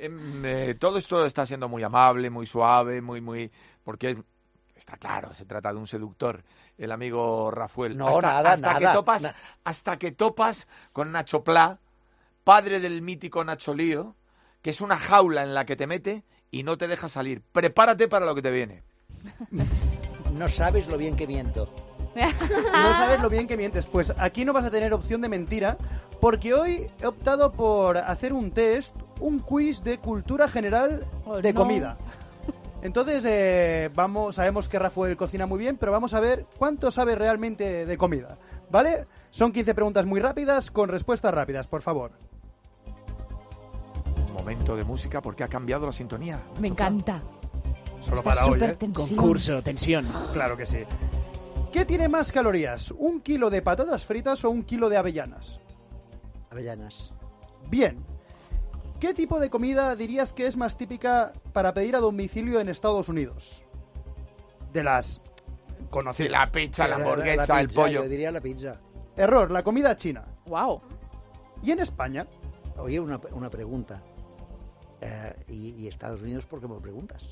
Todo esto está siendo muy amable, muy suave, muy... Porque está claro, se trata de un seductor, el amigo Rafuel. No, nada. Hasta que topas con Nacho Plá, padre del mítico Nacho Lío, que es una jaula en la que te mete y no te deja salir. Prepárate para lo que te viene. No sabes lo bien que miento. No sabes lo bien que mientes. Pues aquí no vas a tener opción de mentira porque hoy he optado por hacer un test, un quiz de cultura general de comida. Entonces, sabemos que Rafael cocina muy bien, pero vamos a ver cuánto sabe realmente de comida, ¿vale? Son 15 preguntas muy rápidas con respuestas rápidas, por favor. Un momento de música porque ha cambiado la sintonía. Me encanta. Solo Está para hoy, súper tensión. Concurso, tensión. Claro que sí. ¿Qué tiene más calorías? ¿1 kilo de patatas fritas o 1 kilo de avellanas? Avellanas. Bien. ¿Qué tipo de comida dirías que es más típica para pedir a domicilio en Estados Unidos? De las conocidas. Sí, la pizza, la hamburguesa, La el pizza, pollo. Yo diría la pizza. Error, la comida china. Wow. ¿Y en España? Oye, una pregunta. ¿Y Estados Unidos por qué me preguntas?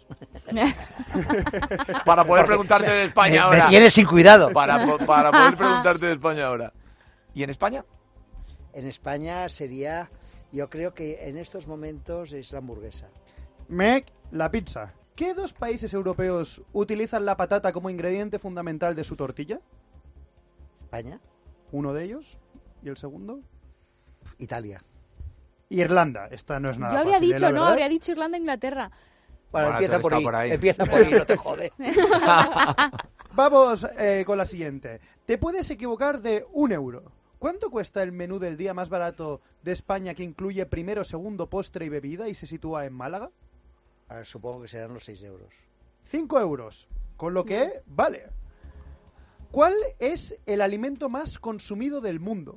Para poder preguntarte de España ahora. Me tienes sin cuidado. Para poder preguntarte de España ahora. ¿Y en España? En España sería, yo creo que en estos momentos es la hamburguesa. La pizza. ¿Qué 2 países europeos utilizan la patata como ingrediente fundamental de su tortilla? España. Uno de ellos. ¿Y el segundo? Italia. Irlanda. Esta no es nada Yo habría fácil, dicho, la no, verdad. habría dicho Irlanda e Inglaterra. Bueno, Bueno, empieza por está ahí. por ahí. Empieza por ahí, no te jode. Vamos con la siguiente. Te puedes equivocar de 1 euro. ¿Cuánto cuesta el menú del día más barato de España que incluye primero, segundo, postre y bebida y se sitúa en Málaga? A ver, supongo que serán los 6 euros. 5 euros. Con lo que vale. ¿Cuál es el alimento más consumido del mundo?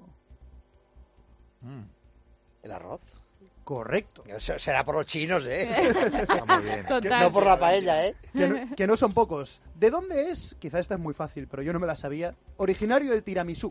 ¿El arroz? Correcto. Será por los chinos, ¿eh? Está muy bien. Total. No por la paella, ¿eh? Que no son pocos. ¿De dónde es? Quizá esta es muy fácil, pero yo no me la sabía. Originario del tiramisú.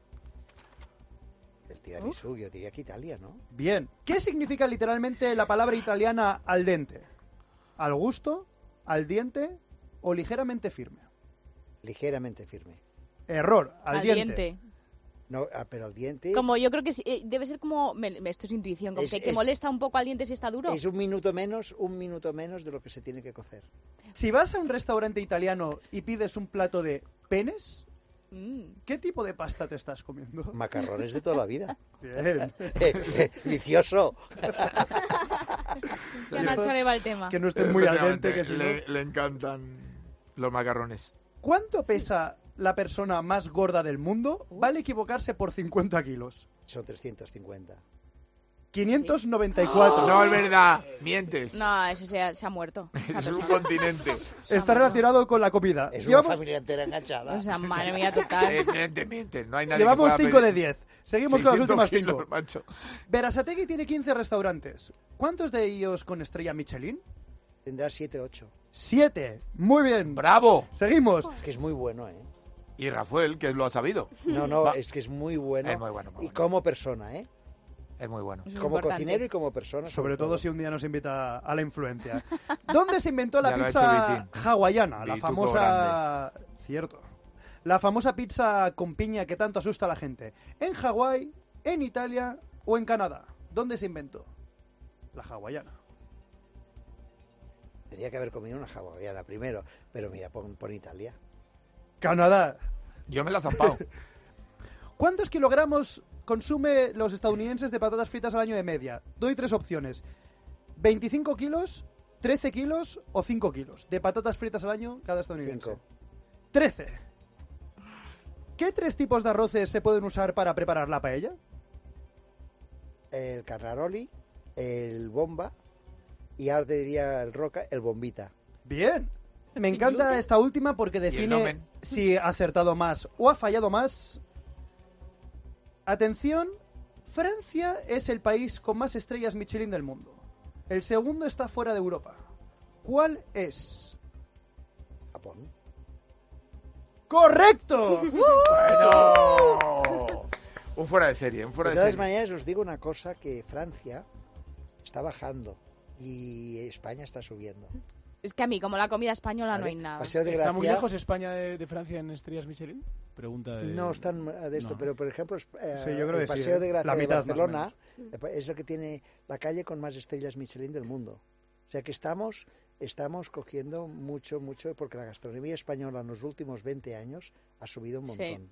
El tiramisú, yo diría que Italia, ¿no? Bien. ¿Qué significa literalmente la palabra italiana al dente? ¿Al gusto? ¿Al diente? ¿O ligeramente firme? Ligeramente firme. Error. Al Al diente. diente. No, pero el diente Como yo creo que debe ser como... esto es intuición, como que molesta un poco al diente si está duro. es un minuto menos de lo que se tiene que cocer. Si vas a un restaurante italiano y pides un plato de penes, ¿qué tipo de pasta te estás comiendo? Macarrones de toda la vida. Bien. Vicioso. Que a Nacho le va el tema. Que no esté muy al dente, que si no... le encantan los macarrones. ¿Cuánto pesa la persona más gorda del mundo? Vale equivocarse por 50 kilos. Son 350. 594. No, es verdad. Mientes. No, ese se ha muerto. Es un continente. Está relacionado con la comida. Es una familia entera enganchada. O sea, madre mía, total. Mientes. No hay nadie Llevamos que pueda 5 de pedir 10. Seguimos con las 600 últimas kilos, 5. macho. Berasategui tiene 15 restaurantes. ¿Cuántos de ellos con estrella Michelin? Tendrá 7, 8. 7. Muy bien. ¡Bravo! Seguimos. Es que es muy bueno, ¿eh? Y Rafael, que lo ha sabido. No, Va. es que es muy bueno. Es muy bueno, muy Y bueno. como persona, ¿eh? Es muy bueno. Eso es Como importante. cocinero y como persona. Sobre todo si un día nos invita a la influencia. ¿Dónde se inventó la Ya lo ha pizza hecho Vitín. hawaiana? La Vituco famosa... Cierto. La famosa pizza con piña que tanto asusta a la gente. ¿En Hawái, en Italia o en Canadá? ¿Dónde se inventó? La hawaiana. Tenía que haber comido una hawaiana primero. Pero mira, pon Italia. Canadá. Yo me la he zampado. ¿Cuántos kilogramos consume los estadounidenses de patatas fritas al año de media? Doy 3 opciones. 25 kilos, 13 kilos o 5 kilos de patatas fritas al año cada estadounidense. 5. 13. ¿Qué 3 tipos de arroces se pueden usar para preparar la paella? El carnaroli, el bomba y ahora te diría el roca, el bombita. Bien. Me encanta esta última porque define nomen? si ha acertado más o ha fallado más. Atención, Francia es el país con más estrellas Michelin del mundo. El segundo está fuera de Europa. ¿Cuál es? Japón. ¡Correcto! ¡Bueno! Un fuera de serie, un fuera De de todas serie. maneras, os digo una cosa, que Francia está bajando y España está subiendo. Es que a mí, como la comida española, no ¿Vale? hay nada. Paseo de ¿Está muy Gracia- lejos España de Francia en estrellas Michelin? Pregunta de... No están de esto, No. pero por ejemplo, Sí, yo creo el que sí, Paseo de Gracia la mitad, de más o Barcelona es el que tiene la calle con más estrellas Michelin del mundo. O sea que estamos cogiendo mucho, porque la gastronomía española en los últimos 20 años ha subido un Sí. montón.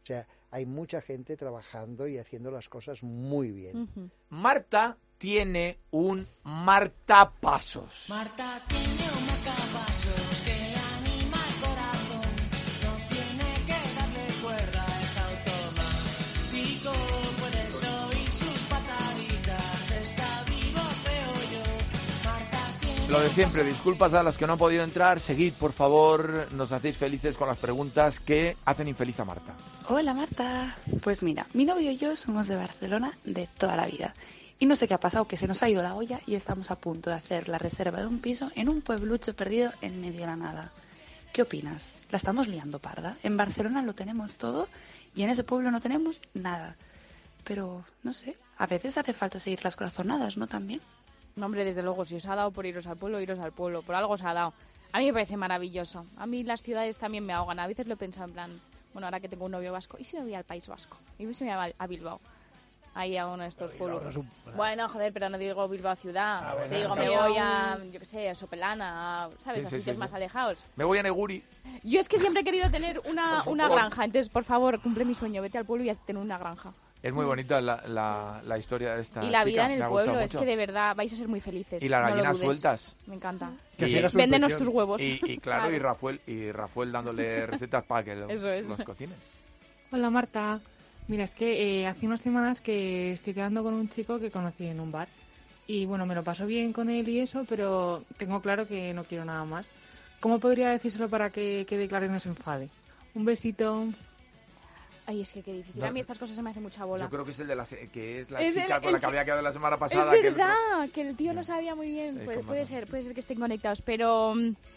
O sea, hay mucha gente trabajando y haciendo las cosas muy bien. Marta tiene un martapasos. Marta tiene un marcapasos que anima el corazón. No tiene que darle cuerda, es automático. Puedes oír sus pataditas, está vivo, creo yo. Marta tiene Lo de siempre, disculpas a las que no han podido entrar. Seguid, por favor, nos hacéis felices con las preguntas que hacen infeliz a Marta. Hola Marta, pues mira, mi novio y yo somos de Barcelona de toda la vida y no sé qué ha pasado, que se nos ha ido la olla y estamos a punto de hacer la reserva de un piso en un pueblucho perdido en medio de la nada. ¿Qué opinas? ¿La estamos liando parda? En Barcelona lo tenemos todo y en ese pueblo no tenemos nada. Pero, no sé, a veces hace falta seguir las corazonadas, ¿no? También. No, hombre, desde luego, si os ha dado por iros al pueblo, por algo os ha dado. A mí me parece maravilloso. A mí las ciudades también me ahogan. A veces lo he pensado en plan, bueno, ahora que tengo un novio vasco, ¿y si me voy al País Vasco? ¿Y si me voy a Bilbao? Ahí a uno de estos pueblos. Bueno, joder, pero no digo Bilbao ciudad. Te digo, me voy a, yo qué sé, a Sopelana, ¿sabes? Sí, a sitios más alejados. Me voy a Neguri. Yo es que siempre he querido tener una granja. Entonces, por favor, cumple mi sueño. Vete al pueblo y a tener una granja. Es muy bonita la historia de esta Y la vida chica. en el pueblo, es que de verdad vais a ser muy felices. Y las no lo gallinas dudes. sueltas. Me encanta. Véndenos tus huevos. Y claro, y Rafael dándole recetas para que los cocinen. Hola Marta, mira, es que hace unas semanas que estoy quedando con un chico que conocí en un bar y bueno, me lo paso bien con él y eso, pero tengo claro que no quiero nada más. ¿Cómo podría decírselo para que quede claro y no se enfade? Un besito. Ay, es que qué difícil. No, a mí estas cosas se me hacen mucha bola. Yo creo que es el de la chica con la que había quedado la semana pasada. Es verdad, que el tío no sabía muy bien. Puede ser que estén conectados, pero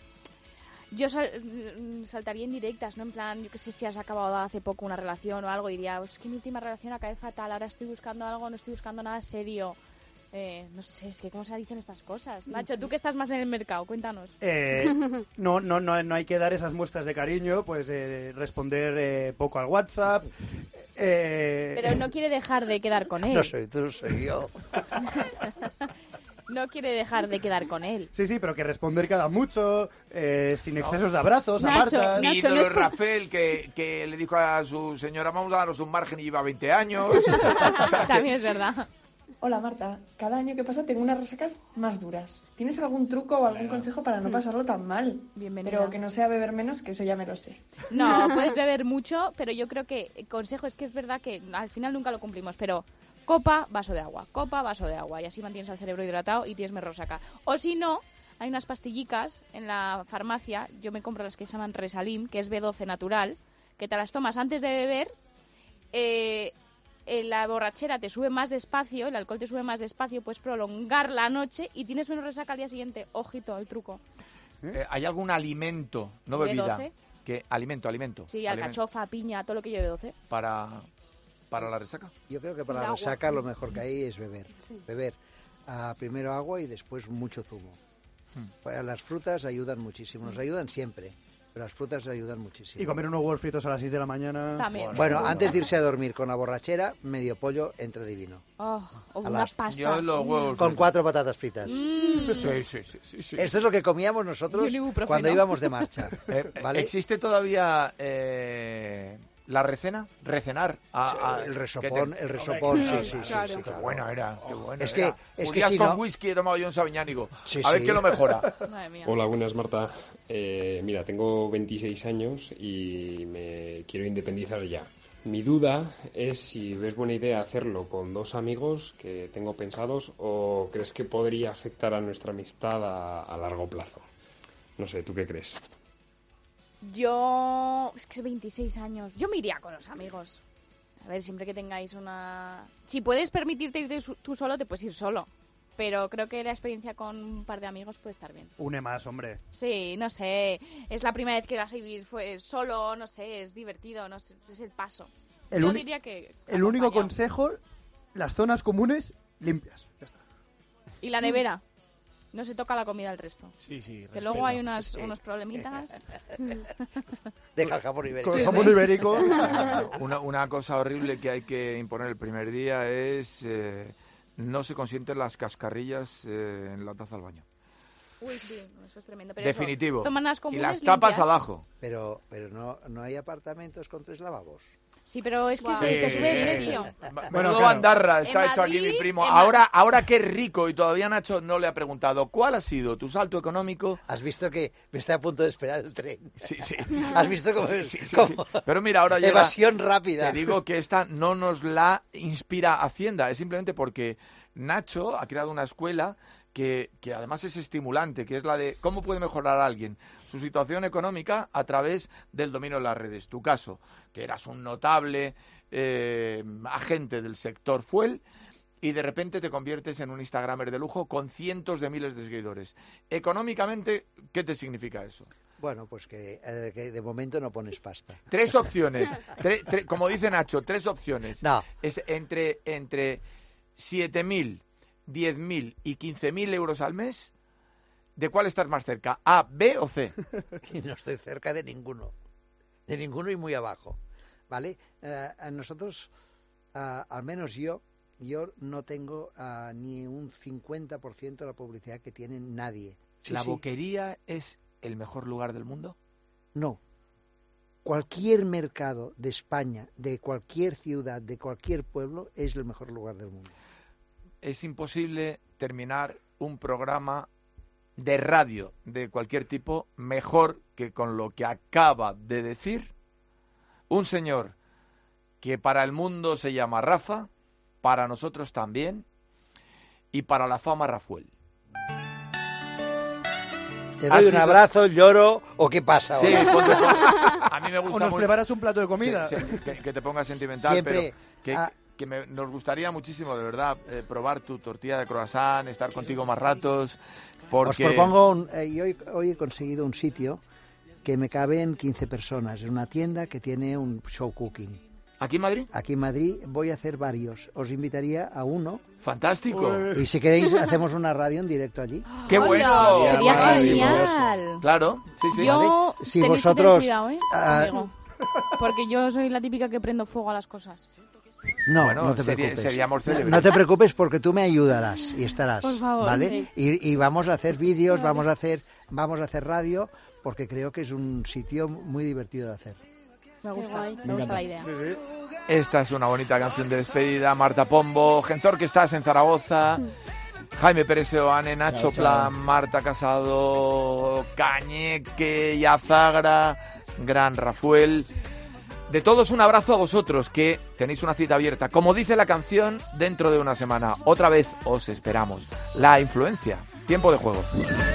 yo saltaría en directas, ¿no? En plan, yo que sé, si has acabado hace poco una relación o algo, diría, es que mi última relación acabé fatal, ahora estoy buscando algo, no estoy buscando nada serio. No sé, es que cómo se dicen estas cosas. Nacho, tú que estás más en el mercado, cuéntanos. No hay que dar esas muestras de cariño, pues responder poco al WhatsApp. Pero no quiere dejar de quedar con él. No soy tú, soy yo. No quiere dejar de quedar con él. Sí, pero que responder cada mucho, sin excesos de abrazos, apartas. Mi ídolo es Rafael, que le dijo a su señora, vamos a daros un margen y lleva 20 años. O sea, también es verdad. Hola Marta, cada año que pasa tengo unas resacas más duras. ¿Tienes algún truco o algún consejo para no pasarlo tan mal? Bienvenida. Pero que no sea beber menos, que eso ya me lo sé. No, puedes beber mucho, pero yo creo que el consejo es que es verdad que al final nunca lo cumplimos, pero copa, vaso de agua, y así mantienes el cerebro hidratado y tienes menos resaca. O si no, hay unas pastillicas en la farmacia, yo me compro las que se llaman Resalim, que es B12 natural, que te las tomas antes de beber, la borrachera te sube más despacio, el alcohol te sube más despacio, puedes prolongar la noche y tienes menos resaca al día siguiente. Ojito, el truco. ¿Hay algún alimento, no bebida? B12. Alimento. Sí, alcachofa, piña, todo lo que lleve 12. Para la resaca. Yo creo que para la resaca lo mejor que hay es beber. Sí. Beber primero agua y después mucho zumo. Las frutas ayudan muchísimo, nos ayudan siempre. Pero las frutas ayudan muchísimo. Y comer unos huevos fritos a las 6 de la mañana. También. Bueno, antes de irse a dormir con la borrachera, medio pollo entra divino. O una pasta. Yo los huevos con 4 patatas fritas. Sí. Esto es lo que comíamos nosotros cuando íbamos de marcha. ¿Vale? ¿Existe todavía la recenar? El resopón, sí. Claro. Qué bueno era. Es que si con whisky he tomado yo un sabiñánigo. A ver qué lo mejora. Madre mía. Hola, buenas, Marta. Mira, tengo 26 años y me quiero independizar ya. Mi duda es si ves buena idea hacerlo con 2 amigos que tengo pensados o crees que podría afectar a nuestra amistad a largo plazo. No sé, ¿tú qué crees? Es que 26 años. Yo me iría con los amigos. A ver, siempre que tengáis una... Si puedes permitirte irte tú solo, te puedes ir solo. Pero creo que la experiencia con un par de amigos puede estar bien. Une más, hombre. Sí, no sé. Es la primera vez que vas a vivir solo, no sé, es divertido, no sé, es el paso. Yo diría que... El único consejo, las zonas comunes limpias. Ya está. ¿Y la nevera? No se toca la comida al resto. Sí. Que respeto. luego hay unos problemitas. Deja el jamón ibérico. Con el jamón ibérico. Una cosa horrible que hay que imponer el primer día es... no se consienten las cascarrillas en la taza al baño. Uy, sí, eso es tremendo. Pero definitivo. Eso, zonas comunes y las tapas limpias. Abajo. Pero no hay apartamentos con 3 lavabos. Sí, pero es que sube de precio. Menudo bandarra está hecho aquí mi primo. Ahora qué rico, y todavía Nacho no le ha preguntado, ¿cuál ha sido tu salto económico? Has visto que me está a punto de esperar el tren. Sí. Has visto cómo Sí. Pero mira, ahora llega... Evasión rápida. Te digo que esta no nos la inspira Hacienda, es simplemente porque Nacho ha creado una escuela que además es estimulante, que es la de cómo puede mejorar a alguien su situación económica a través del dominio de las redes. Tu caso, que eras un notable agente del sector fuel y de repente te conviertes en un Instagramer de lujo con cientos de miles de seguidores. Económicamente, ¿qué te significa eso? Bueno, pues que de momento no pones pasta. 3 opciones. Como dice Nacho, 3 opciones. No. Es entre 7.000, 10.000 y 15.000 euros al mes. ¿De cuál estás más cerca? ¿A, B o C? No estoy cerca de ninguno. De ninguno y muy abajo. ¿Vale? Nosotros, al menos yo no tengo ni un 50% de la publicidad que tiene nadie. ¿La Boquería es el mejor lugar del mundo? No. Cualquier mercado de España, de cualquier ciudad, de cualquier pueblo, es el mejor lugar del mundo. Es imposible terminar un programa de radio de cualquier tipo mejor que con lo que acaba de decir un señor que para el mundo se llama Rafa, para nosotros también, y para la fama Rafuel. ¿Te doy un abrazo, lloro o qué pasa ahora? Sí, a mí me gusta. O nos preparas un plato de comida. Que te pongas sentimental, siempre, pero nos gustaría muchísimo, de verdad, probar tu tortilla de croissant, estar contigo más ratos. Porque... Os propongo, hoy he conseguido un sitio que me caben 15 personas. Es una tienda que tiene un show cooking. ¿Aquí en Madrid? Aquí en Madrid voy a hacer varios. Os invitaría a uno. ¡Fantástico! Y si queréis, hacemos una radio en directo allí. ¡Qué bueno! Sería genial. Claro, sí. Yo, si tenéis vosotros... que tener cuidado, amigo. Porque yo soy la típica que prendo fuego a las cosas. No te preocupes. Seríamos célebres. No te preocupes porque tú me ayudarás y estarás. Por favor, ¿vale? sí. Y vamos a hacer vídeos, vamos a hacer radio, porque creo que es un sitio muy divertido de hacer. Me gusta la idea. Esta es una bonita canción de despedida. Marta Pombo, Genzor, que estás en Zaragoza, Jaime Pérez Seoane, Nacho Plan, Marta Casado, Cañeque, Yazagra, Gran Rafuel. De todos un abrazo a vosotros, que tenéis una cita abierta. Como dice la canción, dentro de una semana. Otra vez os esperamos. La influencia. Tiempo de juego.